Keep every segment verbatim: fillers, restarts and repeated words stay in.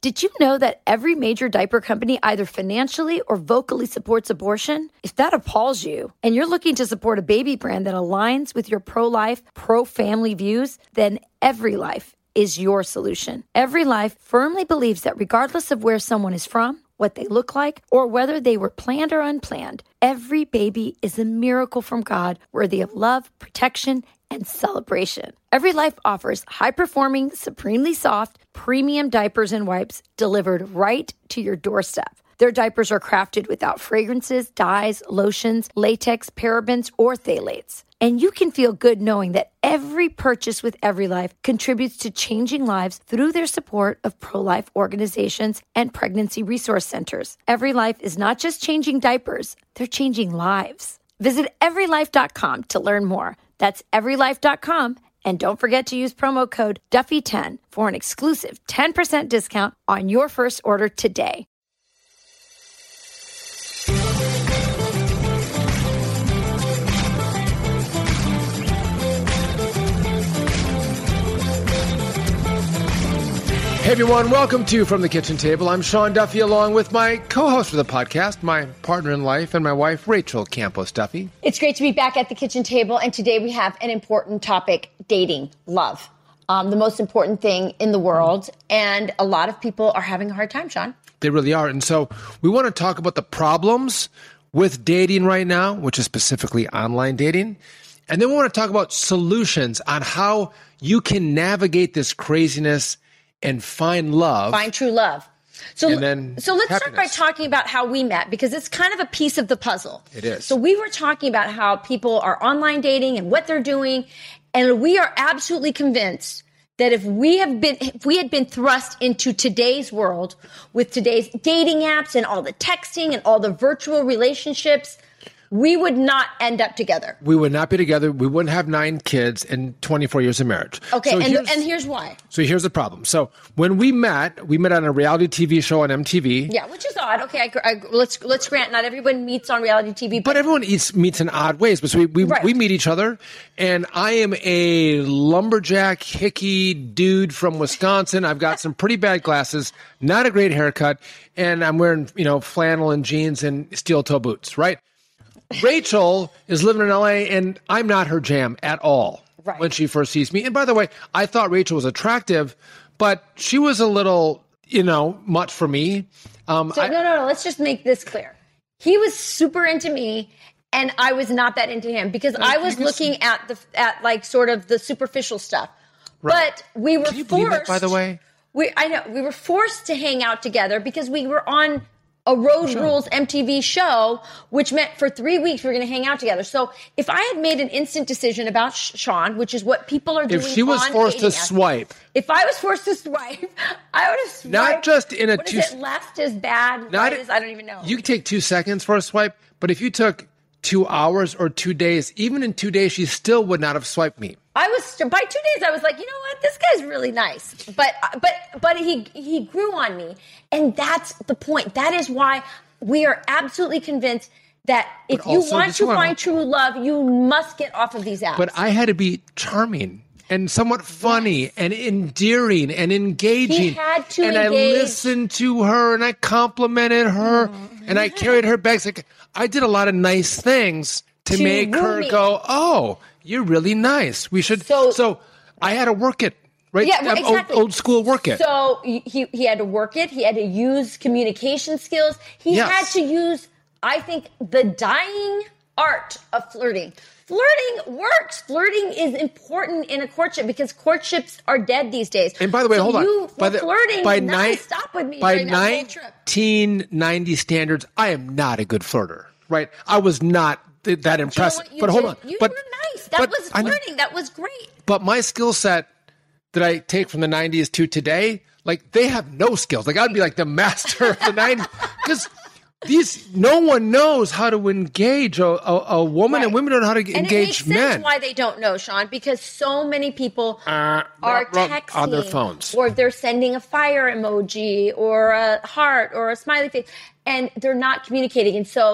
Did you know that every major diaper company either financially or vocally supports abortion? If that appalls you and you're looking to support a baby brand that aligns with your pro-life, pro-family views, then EveryLife is your solution. EveryLife firmly believes that regardless of where someone is from, what they look like, or whether they were planned or unplanned, every baby is a miracle from God worthy of love, protection, and celebration. EveryLife offers high-performing, supremely soft, premium diapers and wipes delivered right to your doorstep. Their diapers are crafted without fragrances, dyes, lotions, latex, parabens, or phthalates. And you can feel good knowing that every purchase with EveryLife contributes to changing lives through their support of pro-life organizations and pregnancy resource centers. EveryLife is not just changing diapers, they're changing lives. Visit every life dot com to learn more. That's every life dot com. And don't forget to use promo code Duffy ten for an exclusive ten percent discount on your first order today. Hey everyone, welcome to From the Kitchen Table. I'm Sean Duffy along with my co-host for the podcast, my partner in life, and my wife, Rachel Campos Duffy. It's great to be back at the kitchen table, and today we have an important topic, dating, love. Um, the most important thing in the world, and a lot of people are having a hard time, Sean. They really are, and so we want to talk about the problems with dating right now, which is specifically online dating, and then we want to talk about solutions on how you can navigate this craziness and find love. Find true love. So, and then so let's happiness. start by talking about how we met, because it's kind of a piece of the puzzle. It is. So we were talking about how people are online dating and what they're doing, and we are absolutely convinced that if we have been, if we had been thrust into today's world with today's dating apps and all the texting and all the virtual relationships, we would not end up together. We would not be together. We wouldn't have nine kids and twenty-four years of marriage. Okay, so and, here's, and here's why. So here's the problem. So when we met, we met on a reality T V show on M T V. Yeah, which is odd. Okay, I, I, let's let's grant not everyone meets on reality T V. But, but everyone eats, meets in odd ways. But so we we, right. we meet each other, and I am a lumberjack, hickey dude from Wisconsin. I've got some pretty bad glasses, not a great haircut, and I'm wearing, you know, flannel and jeans and steel toe boots, right? Rachel is living in L A, and I'm not her jam at all right. when she first sees me. And by the way, I thought Rachel was attractive, but she was a little, you know, much for me. Um, so, I, no, no, no. Let's just make this clear. He was super into me, and I was not that into him, because I was looking at the at like sort of the superficial stuff. Right. But we were Can you forced. believe that, by the way? We, I know we were forced to hang out together because we were on a Road sure. Rules M T V show, which meant for three weeks we were going to hang out together. So if I had made an instant decision about Sean, which is what people are doing, if she was on forced to apps, swipe, if I was forced to swipe, I would have swiped. Not just in a what two. Is it left is bad. Not right is I don't even know. You can take two seconds for a swipe, but if you took two hours or two days, even in two days, she still would not have swiped me. I was by two days. I was like, you know what, this guy's really nice, but but but he he grew on me, and that's the point. That is why we are absolutely convinced that if But you also, want just to wanna- find true love, you must get off of these apps. But I had to be charming and somewhat funny Yes. and endearing and engaging. He had to and engage. I listened to her and I complimented her Mm-hmm. and I carried her bags. Like, I did a lot of nice things to, To make woo her me. go, oh, you're really nice. We should. So- So, I had to work it. Right? Yeah, well, Um, exactly. Old, old school work it. So he he had to work it. He had to use communication skills. He Yes. had to use, I think, the dying art of flirting. Flirting works. Flirting is important in a courtship because courtships are dead these days. And by the way, so hold on. you By were the, flirting by did not nine- stop with me by during that whole trip. nineteen ninety standards, I am not a good flirter. Right? I was not th- that You know impressive. what you But hold did? on. You but, were nice. That but was I know- flirting. That was great. But my skill set that I take from the nineties to today, like, they have no skills. Like, I'd be like the master of the nineties. Because these, no one knows how to engage a, a, a woman, Right. and women don't know how to And engage it makes men. sense why they don't know, Sean, because so many people Uh, are ruh, ruh, texting on their phones. or they're sending a fire emoji or a heart or a smiley face, and they're not communicating. And so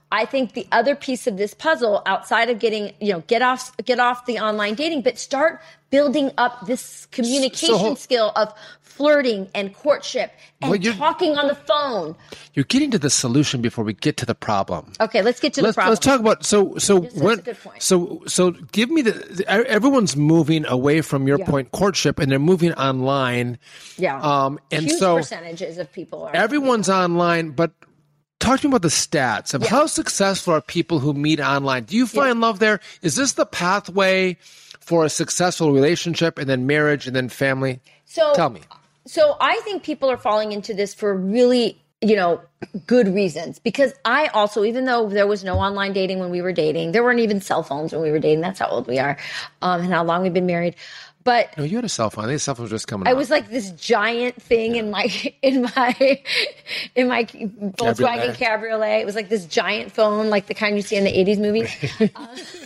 I think the other piece of this puzzle, outside of getting, you know, get off, get off the online dating, but start building up this communication so, skill of flirting and courtship and well, talking on the phone. You're getting to the solution before we get to the problem. Okay, let's get to let's, the problem. Let's talk about so so That's when a good point. so so give me the everyone's moving away from your Yeah. point courtship and they're moving online. Yeah, Um, and huge so percentages of people are. everyone's online, but talk to me about the stats of Yeah. how successful are people who meet online. Do you find love there? Is this the pathway for a successful relationship and then marriage and then family? So Tell me. So I think people are falling into this for really, you know, good reasons. Because I also, even though there was no online dating when we were dating, there weren't even cell phones when we were dating. That's how old we are, um, and how long we've been married. But No, you had a cell phone. I think cell phone was just coming I out. was like this giant thing in my in my in my Volkswagen Cabriolet. It was like this giant phone, like the kind you see in the eighties movies. uh,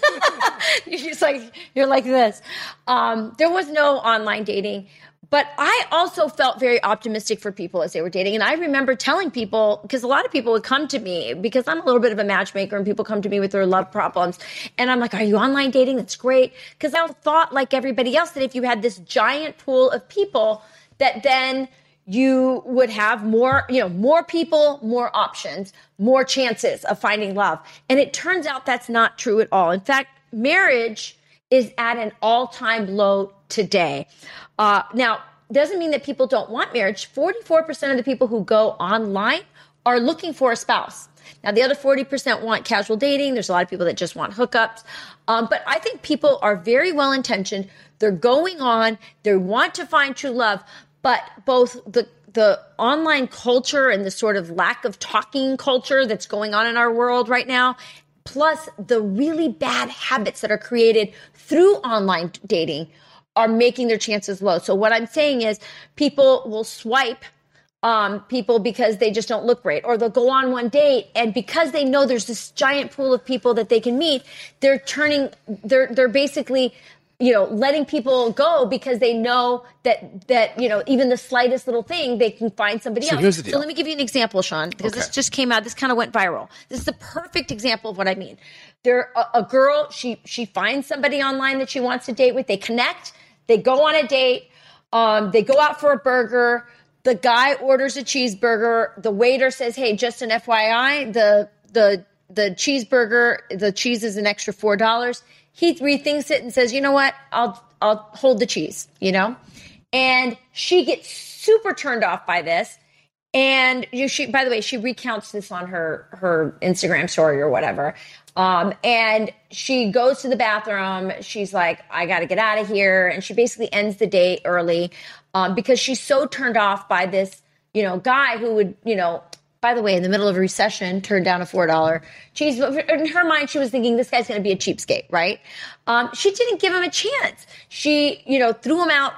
you're just like you're like this. Um, there was no online dating. But I also felt very optimistic for people as they were dating. And I remember telling people, because a lot of people would come to me, because I'm a little bit of a matchmaker and people come to me with their love problems. And I'm like, are you online dating? That's great. Because I thought, like everybody else, that if you had this giant pool of people, that then you would have more, you know, more people, more options, more chances of finding love. And it turns out that's not true at all. In fact, marriage is at an all-time low today. Uh, now, doesn't mean that people don't want marriage. forty-four percent of the people who go online are looking for a spouse. Now, the other forty percent want casual dating. There's a lot of people that just want hookups. Um, but I think people are very well-intentioned. They're going on. They want to find true love. But both the the online culture and the sort of lack of talking culture that's going on in our world right now, plus the really bad habits that are created through online dating, are making their chances low. So what I'm saying is people will swipe um, people because they just don't look great, or they'll go on one date, and because they know there's this giant pool of people that they can meet, they're turning, they're they're basically, you know, letting people go because they know that that you know even the slightest little thing they can find somebody So else. here's the deal. So let me give you an example, Sean, because Okay. this just came out. This kind of went viral. This is the perfect example of what I mean. There, a, a girl, she she finds somebody online that she wants to date with. They connect. They go on a date. Um, they go out for a burger. The guy orders a cheeseburger. The waiter says, "Hey, just an F Y I, the the the cheeseburger, the cheese is an extra four dollars." He rethinks it and says, "You know what? I'll I'll hold the cheese." You know, and she gets super turned off by this. And you, she, by the way, she recounts this on her her Instagram story or whatever. Um, and she goes to the bathroom. She's like, I got to get out of here. And she basically ends the date early um, because she's so turned off by this, you know, guy who would, you know, by the way, in the middle of a recession, turn down a four dollars cheese. In her mind, she was thinking this guy's going to be a cheapskate, right? Um, she didn't give him a chance. She, you know, threw him out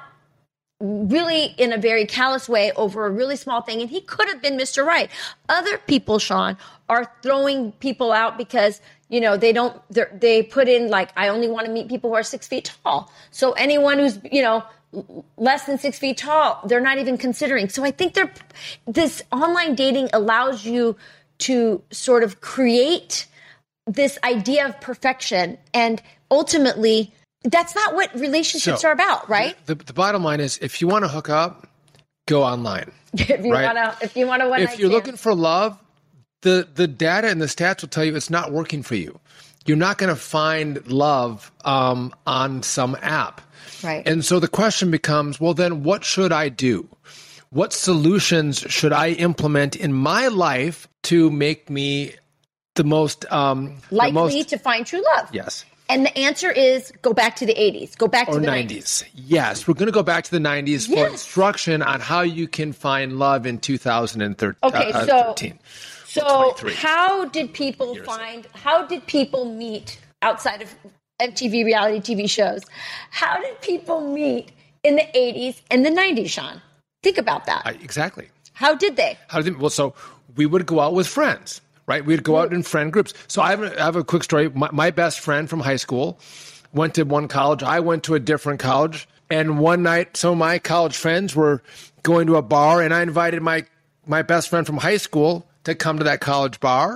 really in a very callous way over a really small thing. And he could have been Mister Right. Other people, Sean, are throwing people out because, you know, they don't, they put in like, I only want to meet people who are six feet tall. So anyone who's, you know, less than six feet tall, they're not even considering. So I think they're, this online dating allows you to sort of create this idea of perfection. And ultimately, that's not what relationships So, are about, right? The, the bottom line is, if you want to hook up, go online. If you right? want to, if you want to, If you're looking for love, the the data and the stats will tell you it's not working for you. You're not going to find love um, on some app. Right. And so the question becomes, well, then what should I do? What solutions should I implement in my life to make me the most um, likely the most, to find true love? Yes. And the answer is go back to the eighties. Go back to Or the nineties. Yes, we're going to go back to the nineties for Yes. instruction on how you can find love in two thousand thirteen. Okay, uh, so thirteen. so twenty-three. how did people Years. find? How did people meet outside of M T V reality T V shows? How did people meet in the eighties and the nineties, Sean? Think about that. I, exactly. How did they? How did well? So we would go out with friends, right? We'd go out in friend groups. So I have a, I have a quick story. My, my best friend from high school went to one college. I went to a different college. And one night, some of my college friends were going to a bar, and I invited my my best friend from high school to come to that college bar.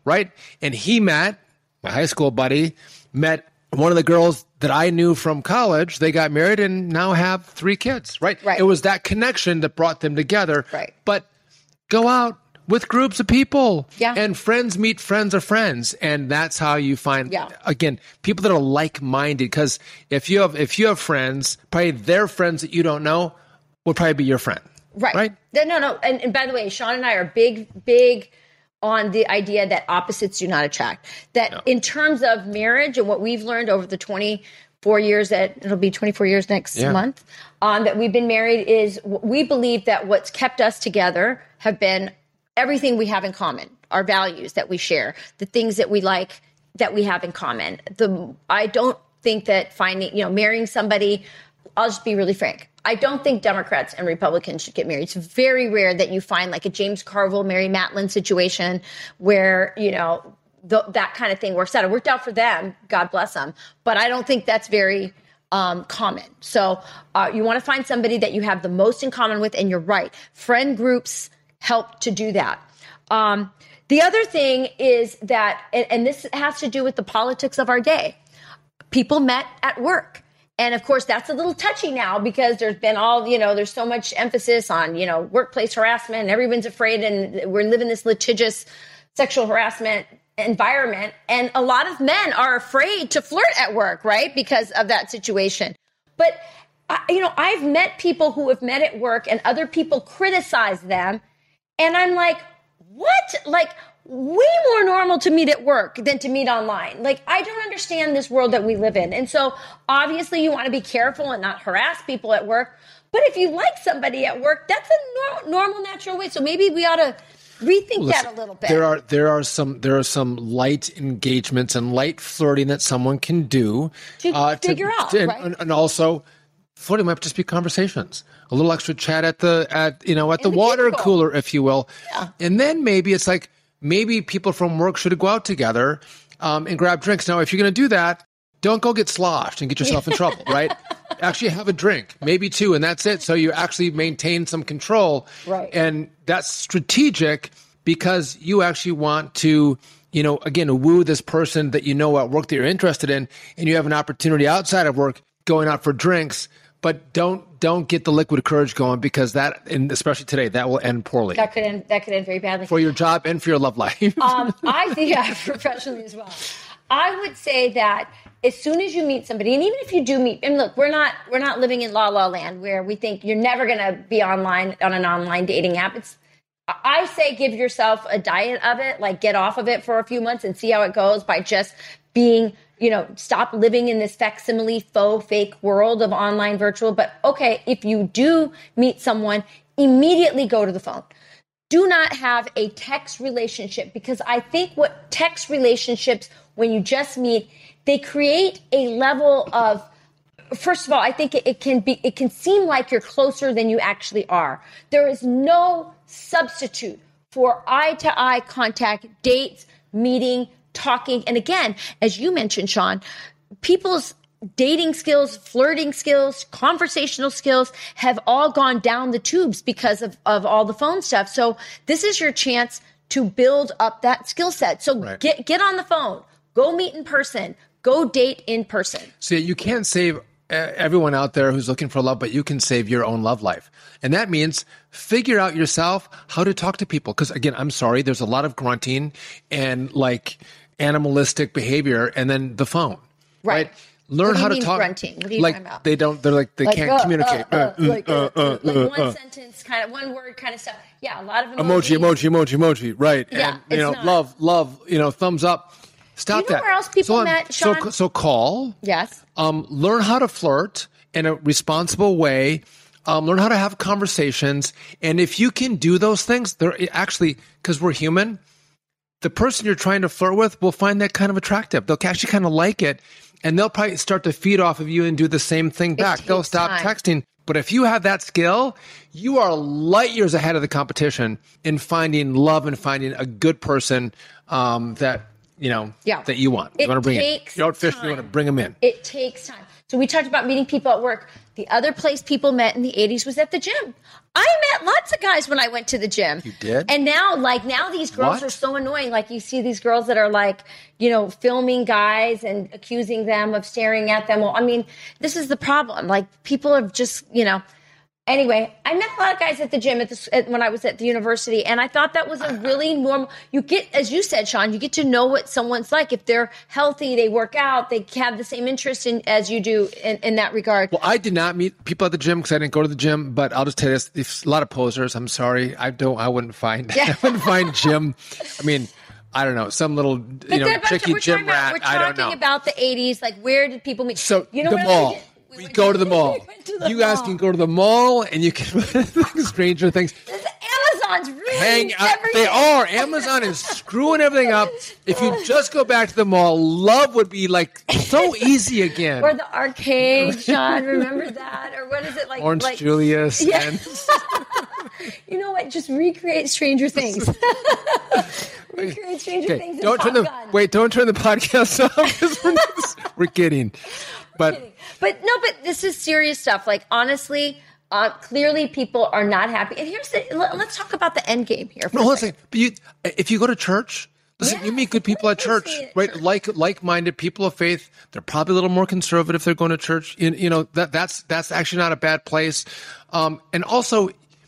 right? And he met, my high school buddy, met one of the girls that I knew from college. They got married and now have three kids, right? Right. It was that connection that brought them together. Right. But go out with groups of people. Yeah. And friends meet friends of friends. And that's how you find, yeah. again, people that are like-minded. Because if you have if you have friends, probably their friends that you don't know will probably be your friend. Right. Right? No, no. And, and by the way, Sean and I are big, big on the idea that opposites do not attract. That no. in terms of marriage and what we've learned over the twenty-four years that it'll be twenty-four years next yeah. month, um, that we've been married is we believe that what's kept us together have been everything we have in common, our values that we share, the things that we like that we have in common. The I don't think that finding, you know, marrying somebody, I'll just be really frank. I don't think Democrats and Republicans should get married. It's very rare that you find like a James Carville, Mary Matlin situation where, you know, the, that kind of thing works out. It worked out for them. God bless them. But I don't think that's very um, common. So uh, you want to find somebody that you have the most in common with. And you're right. Friend groups help to do that. Um, the other thing is that, and, and this has to do with the politics of our day, people met at work. And of course, that's a little touchy now because there's been all, you know, there's so much emphasis on, you know, workplace harassment and everyone's afraid and we're living this litigious sexual harassment environment. And a lot of men are afraid to flirt at work, right? Because of that situation. But, you know, I've met people who have met at work and other people criticize them. And I'm like, what? Like, way more normal to meet at work than to meet online. Like, I don't understand this world that we live in. And so obviously you want to be careful and not harass people at work. But if you like somebody at work, that's a nor- normal, natural way. So maybe we ought to rethink Listen, that a little bit. There are there are some there are some light engagements and light flirting that someone can do to uh, figure to, out, to, right? and, and also flirting might just be conversations, a little extra chat at the at you know at the, the water cubicle. cooler, if you will, yeah. And then maybe it's like. Maybe people from work should go out together um, and grab drinks. Now, if you're going to do that, don't go get sloshed and get yourself in trouble, right? Actually have a drink, maybe two, and that's it. So you actually maintain some control. Right. And that's strategic because you actually want to, you know, again, woo this person that you know at work that you're interested in, and you have an opportunity outside of work going out for drinks. But don't don't get the liquid courage going because that, and especially today, that will end poorly. That could end that could end very badly for your job and for your love life. um, I think yeah, professionally as well. I would say that as soon as you meet somebody, and even if you do meet, and look, we're not we're not living in la la land where we think you're never going to be online on an online dating app. It's I say give yourself a diet of it, like get off of it for a few months and see how it goes by just being. You know, stop living in this facsimile, faux, fake world of online virtual. But okay, if you do meet someone, immediately go to the phone. Do not have a text relationship because I think what text relationships, when you just meet, they create a level of, first of all, I think it, it can be, it can seem like you're closer than you actually are. There is no substitute for eye-to-eye contact, dates, meeting, talking. And again, as you mentioned, Sean, people's dating skills, flirting skills, conversational skills have all gone down the tubes because of, of all the phone stuff. So this is your chance to build up that skill set. So right. get get on the phone, go meet in person, go date in person. So you can't save everyone out there who's looking for love, but you can save your own love life. And that means figure out yourself how to talk to people. Because again, I'm sorry, there's a lot of grunting and like animalistic behavior, and then the phone, right? right? Learn how to talk. Grunting? What are you like talking about? They don't. They're like they like, can't uh, communicate. Uh, uh, uh, like, uh, uh, like uh, one uh, sentence, kind of one word, kind of stuff. Yeah, a lot of emoji, emoji, emoji, emoji. Right? Yeah, and, you know, not. love, love. You know, thumbs up. Stop you know that. Where else people so, met, so, Sean? so call. Yes. Um, learn how to flirt in a responsible way. Um, learn how to have conversations, and if you can do those things, they're actually because we're human. The person you're trying to flirt with will find that kind of attractive. They'll actually kind of like it, and they'll probably start to feed off of you and do the same thing back. They'll stop time. texting. But if you have that skill, you are light years ahead of the competition in finding love and finding a good person um, that, you know, yeah. that you want. You it want to bring takes in. You don't fish, time. you want to bring them in. It takes time. So we talked about meeting people at work. The other place people met in the eighties was at the gym. I met lots of guys when I went to the gym. You did? And now, like, now these girls What? are so annoying. Like, you see these girls that are, like, you know, filming guys and accusing them of staring at them. Well, I mean, this is the problem. Like, people have just, you know. Anyway, I met a lot of guys at the gym at the, at, when I was at the university, and I thought that was a really normal. You get, as you said, Sean, you get to know what someone's like. If they're healthy, they work out, they have the same interest in, as you do in, in that regard. Well, I did not meet people at the gym because I didn't go to the gym. But I'll just tell you this: there's a lot of posers. I'm sorry, I don't. I wouldn't find. I wouldn't find Jim. I mean, I don't know, some little you But know then, tricky we're gym talking about, rat. We're I don't know. talking about the eighties. Like, where did people meet? So you know the what mall. else we did? We We went go to- to the mall. we went to the You guys mall. can go to the mall and you can Stranger Things. Amazon's ruining Hang out. everything. They are. Amazon is screwing everything up. If you just go back to the mall, love would be like so easy again. Or the arcade, Sean. Remember that? Or what is it like? Orange like, Julius. Yeah. And You know what? Just recreate Stranger Things. recreate Stranger okay, Things. and don't turn the Top Gun. wait. Don't turn the podcast off. 'Cause we're, not- we're kidding. But But no, but this is serious stuff. Like, honestly, uh, clearly people are not happy. And here's the, let, let's talk about the end game here. For no, a hold on a second. second. But you, if you go to church, listen, Yeah, you meet good people at church, obviously. right? Like like-minded people of faith. They're probably a little more conservative. They're going to church. You, you know that that's that's actually not a bad place. Um, and also,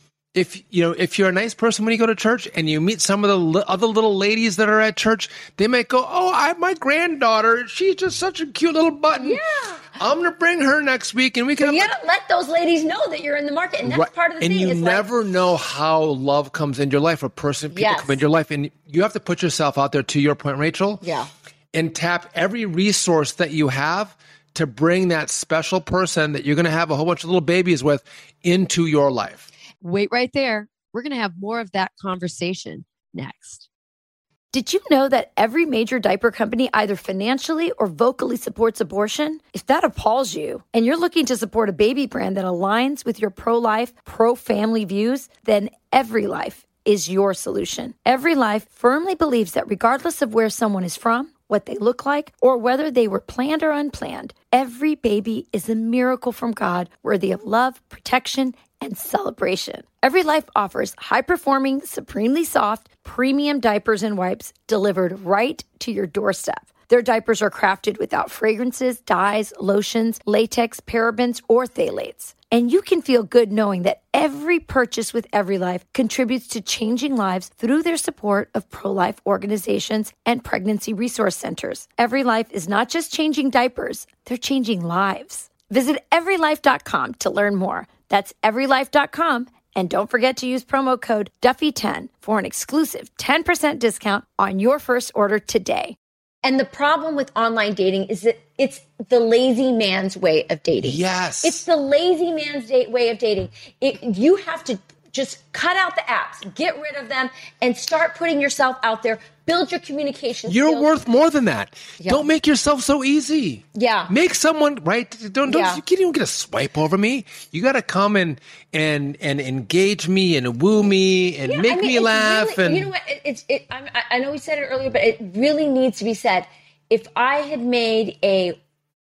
if you know if you're a nice person when you go to church and you meet some of the li- other little ladies that are at church, they might go, "Oh, I my granddaughter, she's just such a cute little button. Yeah. I'm gonna bring her next week, and we can." You have gotta let those ladies know that you're in the market, and that's Right. part of the and thing. you is like- never know how love comes into your life. A person, people Yes. come into your life, and you have to put yourself out there. To your point, Rachel, Yeah. and tap every resource that you have to bring that special person that you're going to have a whole bunch of little babies with into your life. Wait right there. We're going to have more of that conversation next. Did you know that every major diaper company either financially or vocally supports abortion? If that appalls you and you're looking to support a baby brand that aligns with your pro-life, pro-family views, then Every Life is your solution. Every Life firmly believes that regardless of where someone is from, what they look like, or whether they were planned or unplanned, every baby is a miracle from God worthy of love, protection, and celebration. Every Life offers high-performing, supremely soft, premium diapers and wipes delivered right to your doorstep. Their diapers are crafted without fragrances, dyes, lotions, latex, parabens, or phthalates. And you can feel good knowing that every purchase with Every Life contributes to changing lives through their support of pro-life organizations and pregnancy resource centers. Every Life is not just changing diapers, they're changing lives. Visit every life dot com to learn more. That's every life dot com. And don't forget to use promo code Duffy ten for an exclusive ten percent discount on your first order today. And the problem with online dating is that it's the lazy man's way of dating. Yes. It's the lazy man's date way of dating. It, you have to just cut out the apps, get rid of them, and start putting yourself out there. Build your communication You're skills. worth more than that. Yeah. Don't make yourself so easy. Yeah. Make someone right. Don't don't Yeah. you can't even get a swipe over me. You got to come and and and engage me and woo me and Yeah, make I mean, me it's laugh. really- and you know what? It, it's it. I'm, I I know we said it earlier, but it really needs to be said. If I had made a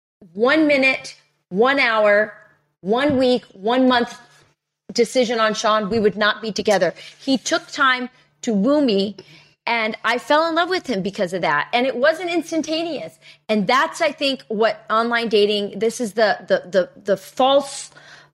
one minute, one hour, one week, one month decision on Sean, we would not be together. He took time to woo me, and I fell in love with him because of that. And it wasn't instantaneous. And that's, I think, what online dating. This is the the the the false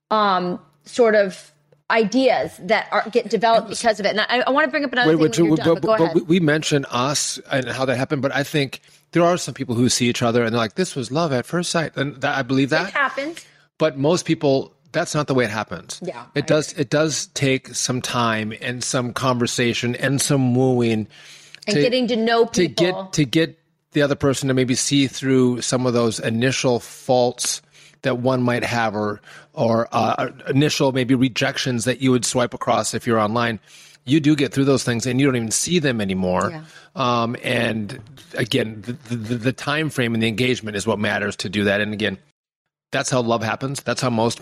um, sort of ideas that are get developed because of it. And I, I want to bring up another Wait, thing wait, when you're but- done, but, but- go but ahead. we- we mentioned us and how that happened, but I think there are some people who see each other and they're like, "This was love at first sight," and that, I believe that. It happens. But most people, that's not the way it happens. Yeah, it I does. It does take some time and some conversation and some wooing, And getting to know to people. get to get the other person to maybe see through some of those initial faults that one might have, or or uh, initial maybe rejections that you would swipe across if you're online. You do get through those things, and you don't even see them anymore. Yeah. Um, and again, the, the, the time frame and the engagement is what matters to do that. And again, that's how love happens. That's how most married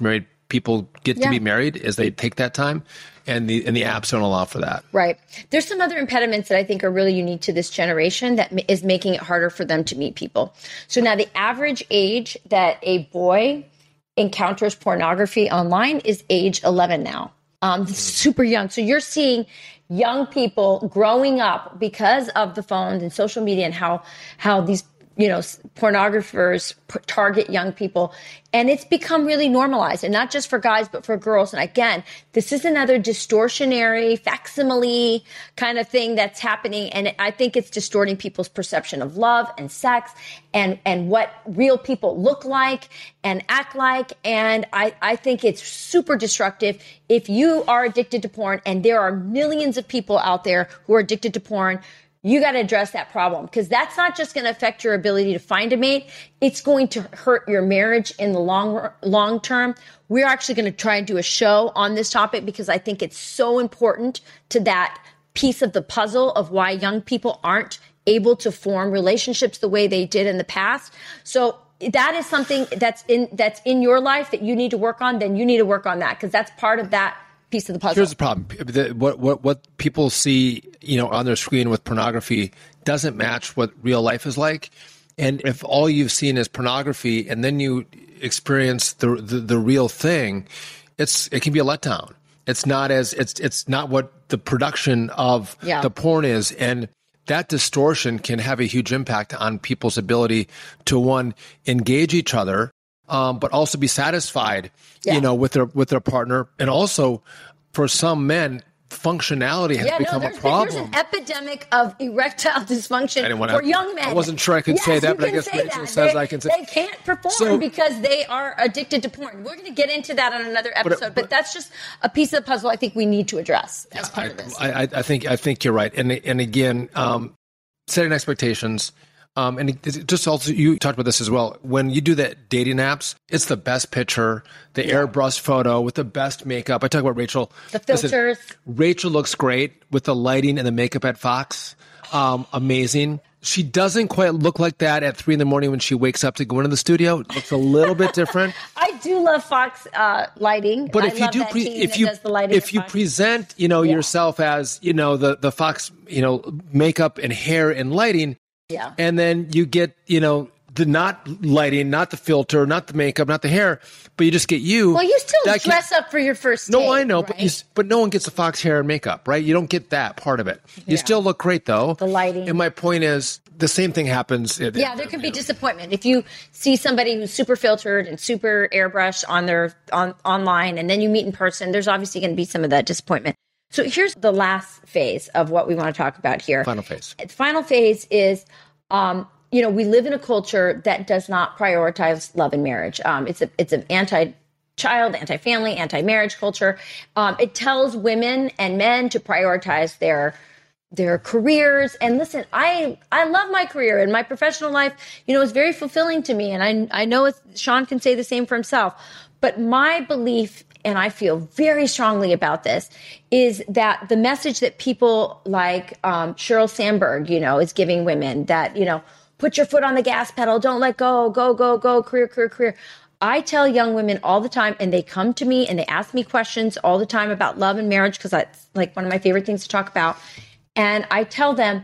people get Yeah. to be married is they take that time, and the and the apps don't allow for that. Right. There's some other impediments that I think are really unique to this generation that ma- is making it harder for them to meet people. So now the average age that a boy encounters pornography online is age eleven now. Um, this is super young. So you're seeing young people growing up because of the phones and social media and how how these you know, pornographers p- target young people. And it's become really normalized, and not just for guys, but for girls. And again, this is another distortionary, facsimile kind of thing that's happening. And I think it's distorting people's perception of love and sex and, and what real people look like and act like. And I, I think it's super destructive. If you are addicted to porn, and there are millions of people out there who are addicted to porn, you got to address that problem, because that's not just going to affect your ability to find a mate. It's going to hurt your marriage in the long, long term. We're actually going to try and do a show on this topic because I think it's so important to that piece of the puzzle of why young people aren't able to form relationships the way they did in the past. So that is something that's in, that's in your life that you need to work on. Then you need to work on that, because that's part of that piece of the puzzle. Here's the problem. The, what, what, what people see, you know, on their screen with pornography doesn't match what real life is like. And if all you've seen is pornography and then you experience the, the, the real thing, it's, it can be a letdown. It's not as, it's, it's not what the production of Yeah. the porn is. And that distortion can have a huge impact on people's ability to, one, engage each other, Um, but also be satisfied, Yeah. you know, with their with their partner, and also for some men, functionality has Yeah, no, become there's, a problem. there's an epidemic of erectile dysfunction I didn't wanna- for young men. I wasn't sure I could yes, say that, you but I can guess say Rachel that. says they, I can say- They can't perform So- because they are addicted to porn. We're going to get into that on another episode, but, but- that's just a piece of the puzzle I think we need to address as part I, of this. I, I think I think you're right, and and again, um, setting expectations. Um, and it, it just also, you talked about this as well. When you do that dating apps, it's the best picture, the airbrush photo with the best makeup. I talk about Rachel. The Listen, filters. Rachel looks great with the lighting and the makeup at Fox. Um, amazing. She doesn't quite look like that at three in the morning when she wakes up to go into the studio. It looks a little bit different. I do love Fox uh, lighting. But I if you love do, that pre- team if that you does the lighting if at you Fox. present, you know, Yeah. yourself as, you know, the the Fox, you know, makeup and hair and lighting. Yeah. And then you get, you know, the not lighting, not the filter, not the makeup, not the hair, but you just get you. Well, you still That can- dress up for your first No, date, I know, but right? you, s- but no one gets the Fox hair and makeup, right? You don't get that part of it. You Yeah. still look great though. The lighting. And my point is, the same thing happens. at- Yeah, there can be disappointment if you see somebody who's super filtered and super airbrushed on their on online, and then you meet in person. There's obviously going to be some of that disappointment. So here's the last phase of what we want to talk about here. Final phase. The final phase is, um, you know, we live in a culture that does not prioritize love and marriage. Um, it's a it's an anti-child, anti-family, anti-marriage culture. Um, it tells women and men to prioritize their their careers. And listen, I I love my career, and my professional life, you know, is very fulfilling to me. And I I know it's, Sean can say the same for himself. But my belief, and I feel very strongly about this, is that the message that people like um, Sheryl Sandberg, you know, is giving women, that, you know, put your foot on the gas pedal, don't let go, go, go, go, career, career, career. I tell young women all the time, and they come to me and they ask me questions all the time about love and marriage, because that's like one of my favorite things to talk about. And I tell them,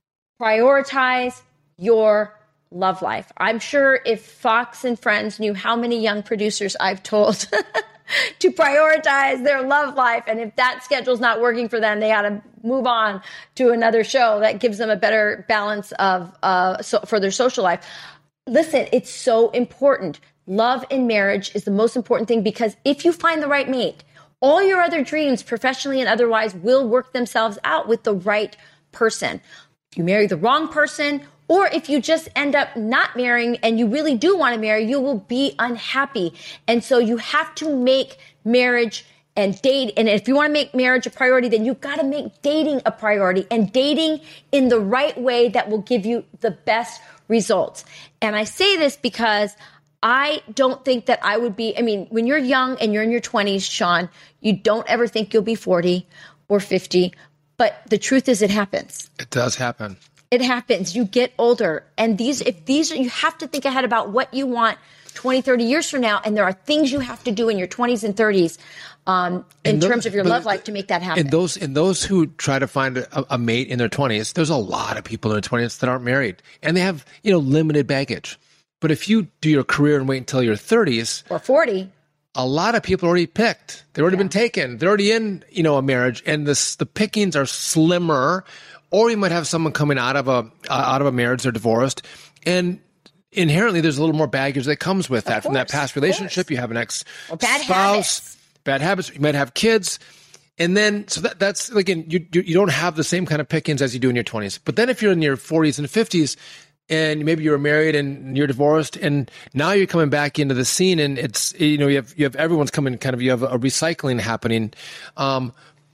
prioritize your love life. I'm sure if Fox and Friends knew how many young producers I've told to prioritize their love life, and if that schedule's not working for them, they ought to move on to another show that gives them a better balance of uh, so, for their social life. Listen, it's so important. Love in marriage is the most important thing, because if you find the right mate, all your other dreams, professionally and otherwise, will work themselves out with the right person. If you marry the wrong person, or if you just end up not marrying and you really do want to marry, you will be unhappy. And so you have to make marriage and date. And if you want to make marriage a priority, then you've got to make dating a priority, and dating in the right way that will give you the best results. And I say this because I don't think that I would be, I mean, when you're young and you're in your twenties, Sean, you don't ever think you'll be forty or fifty. But the truth is, it happens. It does happen. It happens. You get older. And these, if these, you have to think ahead about what you want twenty, thirty years from now. And there are things you have to do in your twenties and thirties um, in And those- terms of your but- love life to make that happen. And those and those who try to find a, a mate in their twenties, there's a lot of people in their twenties that aren't married, and they have, you know, limited baggage. But if you do your career and wait until your thirties, or forty. a lot of people are already picked. They've already been taken. They're already in, you know, a marriage, and this the pickings are slimmer. Or you might have someone coming out of a uh, out of a marriage, they're divorced, and inherently there's a little more baggage that comes with that Of from that course, past of relationship. course. You have an ex Or bad spouse, habits. bad habits. You might have kids, and then so that, that's again you, you you don't have the same kind of pickings as you do in your twenties. But then if you're in your forties and fifties, and maybe you were married and you're divorced, and now you're coming back into the scene, and it's, you know, you have you have everyone's coming, kind of, you have a recycling happening. Um,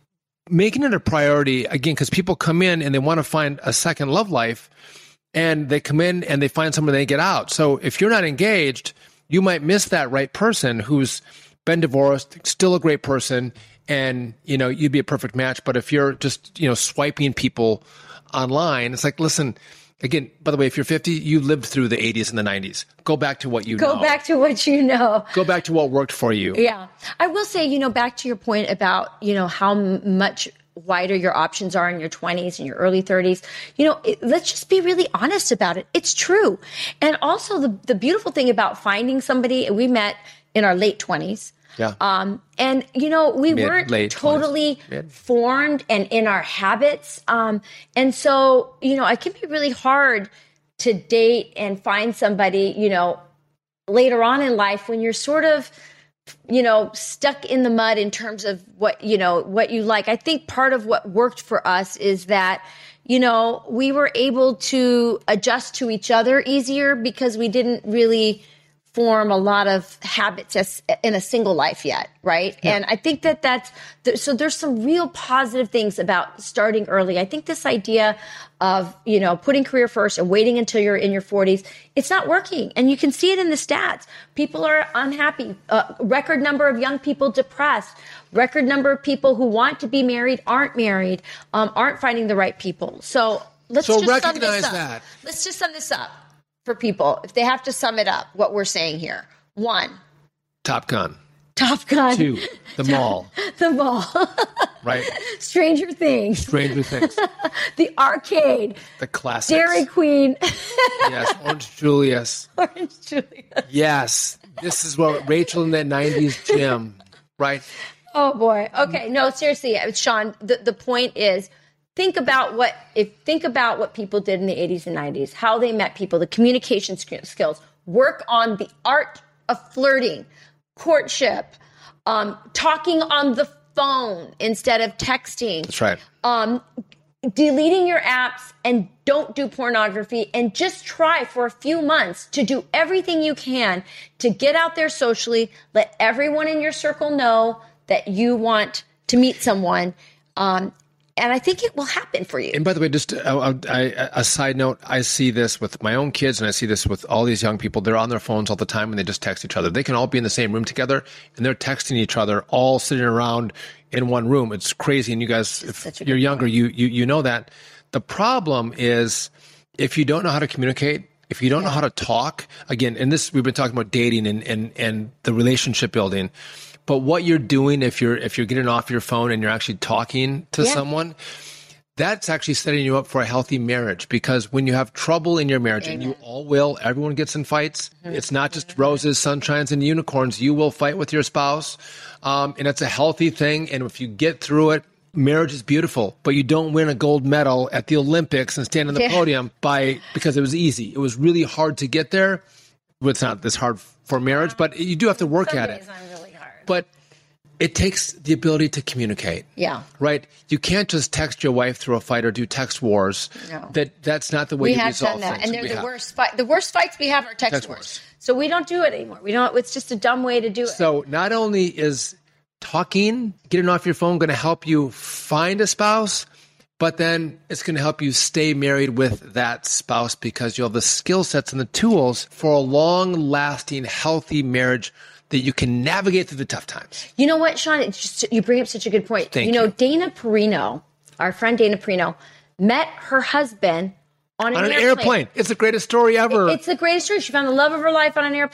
making it a priority again, because people come in and they want to find a second love life, and they come in and they find someone, they get out. So if you're not engaged, you might miss that right person who's been divorced, still a great person, and, you know, you'd be a perfect match. But if you're just, you know, swiping people online, it's like, listen, again, by the way, if you're fifty, you lived through the eighties and the nineties. Go back to what you Go know. back to what you know. Go back to what worked for you. Yeah. I will say, you know, back to your point about, you know, how m- much wider your options are in your twenties and your early thirties. You know, it, let's just be really honest about it. It's true. And also the, the beautiful thing about finding somebody, we met in our late twenties. Yeah. Um, and, you know, we Mid, weren't late totally twenties. Mid. formed and in our habits. Um, and so, you know, it can be really hard to date and find somebody, you know, later on in life when you're sort of, you know, stuck in the mud in terms of what, you know, what you like. I think part of what worked for us is that, you know, we were able to adjust to each other easier because we didn't really form a lot of habits as, in a single life yet, right? Yeah. And I think that that's, so there's some real positive things about starting early. I think this idea of, you know, putting career first and waiting until you're in your forties, it's not working. And you can see it in the stats. People are unhappy. Uh, record number of young people depressed. Record number of people who want to be married aren't married, um, aren't finding the right people. So let's So just sum recognize this up. that. Let's just sum this up. For people, if they have to sum it up, what we're saying here. One, Top Gun. Top Gun. Two, The Mall. The Mall. Right. Stranger Things. Stranger Things. The Arcade. The classics. Dairy Queen. Yes. Orange Julius. Orange Julius. Yes. This is what Rachel in that nineties gym. Right. Oh, boy. Okay. No, seriously, Sean, the, the point is, Think about what if think about what people did in the eighties and nineties, how they met people, the communication skills, work on the art of flirting, courtship, um, talking on the phone instead of texting. That's right. Um, deleting your apps and don't do pornography, and just try for a few months to do everything you can to get out there socially, let everyone in your circle know that you want to meet someone. Um, And I think it will happen for you. And by the way, just uh, I, a side note, I see this with my own kids, and I see this with all these young people. They're on their phones all the time, and they just text each other. They can all be in the same room together, and they're texting each other, all sitting around in one room. It's crazy. And you guys, if you're younger, you, you you know that. The problem is if you don't know how to communicate, if you don't know how to talk, again, and this we've been talking about dating and and and the relationship building. But what you're doing if you're if you're getting off your phone and you're actually talking to Yeah. someone, that's actually setting you up for a healthy marriage. Because when you have trouble in your marriage, and you all will, everyone gets in fights. Mm-hmm. It's not just roses, sunshines, and unicorns. You will fight with your spouse, um, and it's a healthy thing. And if you get through it, marriage is beautiful. But you don't win a gold medal at the Olympics and stand on the Yeah. podium by because it was easy. It was really hard to get there. Well, it's not this hard for marriage, but you do have to work Some at days it. I'm really hard. But it takes the ability to communicate. Yeah. Right? You can't just text your wife through a fight or do text wars. No. That that's not the way We you have resolve done that, things. and they're We the have. worst fight. The worst fights we have are text, Text wars. wars. So we don't do it anymore. We don't. It's just a dumb way to do it. So not only is talking, getting off your phone going to help you find a spouse, but then it's going to help you stay married with that spouse because you'll have the skill sets and the tools for a long-lasting, healthy marriage that you can navigate through the tough times. You know what, Sean? It's just, you bring up such a good point. Thank you know, you. Dana Perino, our friend Dana Perino, met her husband on an, On an airplane. airplane. It's the greatest story ever. It's the greatest story. She found the love of her life on an airplane.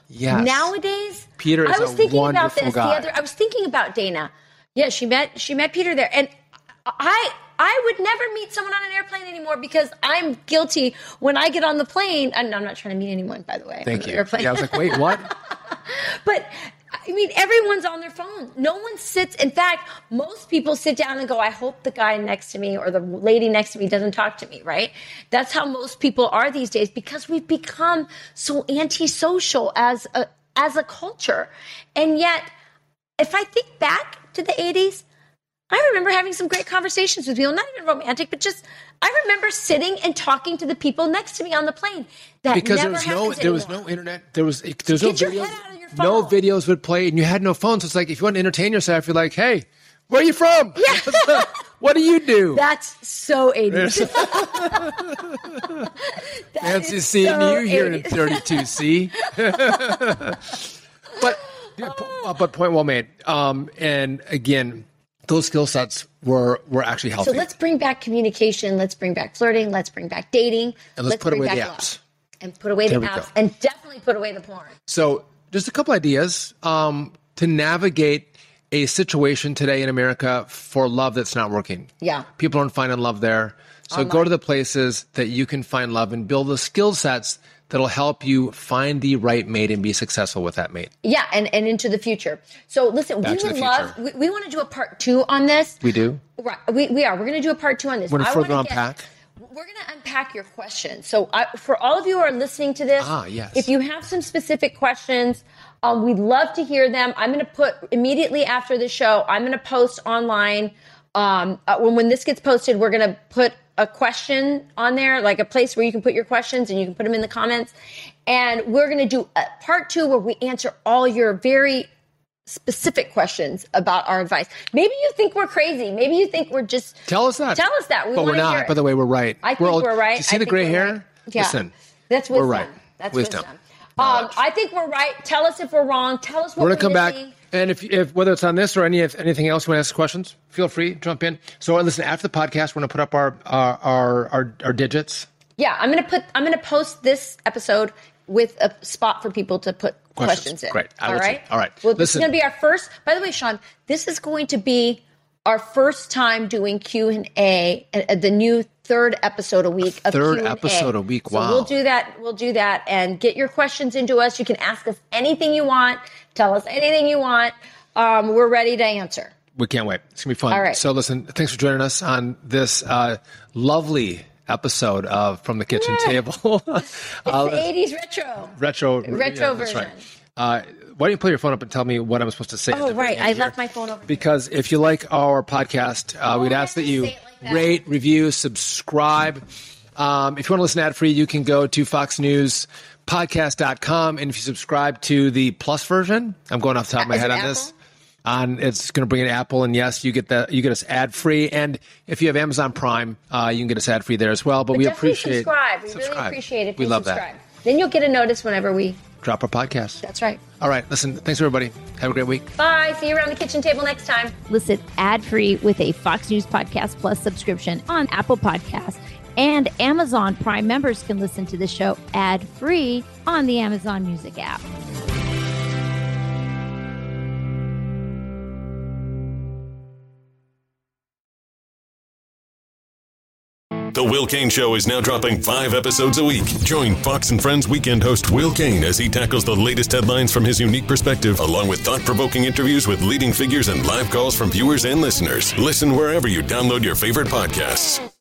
Yes. Nowadays, Peter is I was a thinking about wonderful this guy. the other. I was thinking about Dana. Yeah, she met she met Peter there, and I I would never meet someone on an airplane anymore because I'm guilty when I get on the plane. And I'm not trying to meet anyone, by the way. Thank on you. The airplane. Yeah, I was like, wait, what? But I mean, everyone's on their phone. No one sits. In fact, most people sit down and go, I hope the guy next to me or the lady next to me doesn't talk to me, right? That's how most people are these days because we've become so antisocial as a, as a culture. And yet, if I think back to the eighties, I remember having some great conversations with people, not even romantic, but just I remember sitting and talking to the people next to me on the plane. That Because never there was no happens there was anymore. no internet. There was there was no Get your videos. head out of your No phone. videos would play, and you had no phone. So it's like if you want to entertain yourself, you're like, hey, where are you from? Yeah. What do you do? That's so eighties. Fancy is seeing so you here in eighties. thirty-two C. But uh, but point well made. Um, and again, those skill sets were were actually healthy. So let's bring back communication. Let's bring back flirting. Let's bring back dating. and let's, put bring away the back apps. love. And put away There the we go. apps. And definitely put away the porn. So just a couple ideas um, to navigate a situation today in America for love that's not working. Yeah. People aren't finding love there. So go to the places that you can find love and build the skill sets that'll help you find the right mate and be successful with that mate. Yeah, and, and into the future. So listen, Back we to would the love, future. we, we want to do a part two on this. We do? Right, we, we are. We're going to do a part two on this. Want to I further wanna get- unpack? We're going to unpack your questions. So I, for all of you who are listening to this, Ah, yes. if you have some specific questions, um, we'd love to hear them. I'm going to put immediately after the show, I'm going to post online. Um, uh, when, when this gets posted, we're going to put a question on there, like a place where you can put your questions and you can put them in the comments. And we're going to do a part two where we answer all your very specific questions about our advice. Maybe you think we're crazy. Maybe you think we're just... Tell us that. Tell us that. We but we're wanna hear not. it. By the way, we're right. I think we're, we're, right. Do you see I the think gray we're hair? right. Yeah. Listen, That's we're wisdom. right. That's Wisdom. wisdom. Um, I think we're right. Tell us if we're wrong. Tell us what We're we're going to come back. missing. And if, if whether it's on this or any anything else you want to ask questions, feel free, jump in. So listen, after the podcast, we're going to put up our our our, our, our digits. Yeah, I'm gonna put. I'm gonna post this episode with a spot for people to put questions, Questions. in. Great. I All will right. too. All right. Well, this Listen. is gonna be our first. By the way, Sean, this is going to be our first time doing Q and A, uh, the new third episode a week of third Q and A. episode a week. So Wow. we'll do that. We'll do that and get your questions into us. You can ask us anything you want. Tell us anything you want. Um, we're ready to answer. We can't wait. It's going to be fun. All right. So listen, thanks for joining us on this uh, lovely episode of From the Kitchen Yeah. Table. It's Uh, the eighties retro. retro. Retro that's version. right. Uh, why don't you pull your phone up and tell me what I'm supposed to say? at Oh, the very right. end I here? left my phone over. Because if you like our podcast, uh, we'd I ask have that to you say it like that. rate, review, subscribe. Um, if you want to listen ad free, you can go to fox news podcast dot com. And if you subscribe to the plus version, I'm going off the top of my Is head it on Apple? this. On it's going to bring in Apple, and yes, you get that. You get us ad free, and if you have Amazon Prime, uh, you can get us ad free there as well. But, But we definitely appreciate subscribe. We subscribe. really appreciate it. If We you love subscribe. that. Then you'll get a notice whenever we. Drop our podcast. That's right. All right, listen. Thanks everybody. Have a great week. Bye. See you around the kitchen table next time. Listen ad-free with a Fox News Podcast Plus subscription on Apple Podcasts. And Amazon Prime members can listen to the show ad-free on the Amazon Music app. The Will Kane Show is now dropping five episodes a week. Join Fox and Friends weekend host Will Kane as he tackles the latest headlines from his unique perspective, along with thought-provoking interviews with leading figures and live calls from viewers and listeners. Listen wherever you download your favorite podcasts.